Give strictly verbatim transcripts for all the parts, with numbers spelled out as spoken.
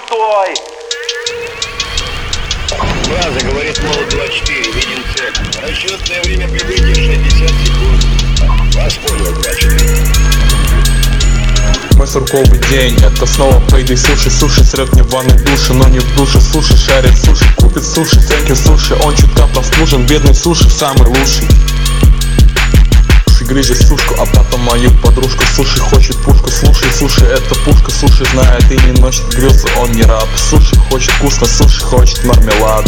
крутой. База, говорит Молот двадцать четыре, видим цель. Расчетное время прибытия шестьдесят секунд. Вас понял, двадцать четыре. Мой сурковый день, это снова пейдей суши. Суши срет мне в ванной душе, но не в душе. Суши шарит суши, купит суши, тенки суши. Он чутка прослужен, бедный суши самый лучший. Суши грызет сушку, а потом мою подружку. Суши хочет пушку, слушай, суши это пушка. Суши знает и не носит грезы, он не раб. Суши хочет вкусно, суши хочет мармелад.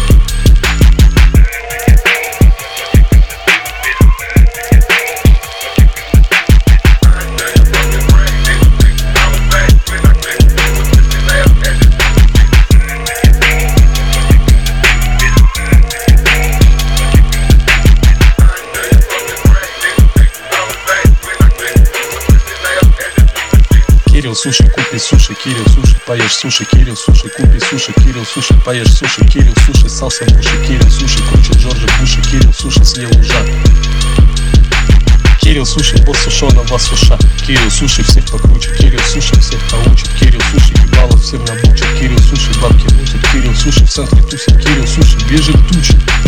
Кирилл, суши, купи суши, Кирилл, суши, поешь суши, Кирилл, суши, купи суши, Кирилл, суши, поешь суши, Кирилл, суши, ссался в уши, Кирилл, суши, круче Джорджа Буши, Кирилл, суши, съел ужа. Кирилл, суши, босс сушеного суша, Кирилл, суши, всех покруче, Кирилл, суши, всех поучит, Кирилл, суши, ебалов всем набучит, Кирилл, суши, бабки мутит, Кирилл, суши, в центре тусит, Кирилл, суши, бежит тучи.